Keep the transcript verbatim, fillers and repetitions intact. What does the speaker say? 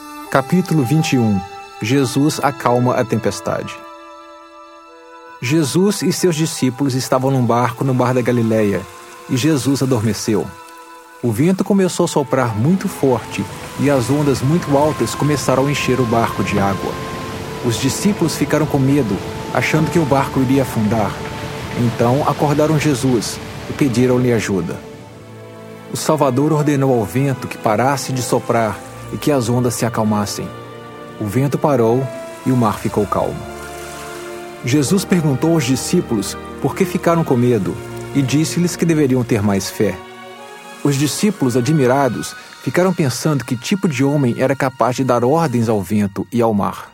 Capítulo vinte e um. Jesus acalma a tempestade. Jesus e seus discípulos estavam num barco no mar da Galileia, e Jesus adormeceu. O vento começou a soprar muito forte, e as ondas muito altas começaram a encher o barco de água. Os discípulos ficaram com medo, achando que o barco iria afundar. Então acordaram Jesus e pediram-lhe ajuda. O Salvador ordenou ao vento que parasse de soprar e que as ondas se acalmassem. O vento parou e o mar ficou calmo. Jesus perguntou aos discípulos por que ficaram com medo e disse-lhes que deveriam ter mais fé. Os discípulos, admirados, ficaram pensando que tipo de homem era capaz de dar ordens ao vento e ao mar.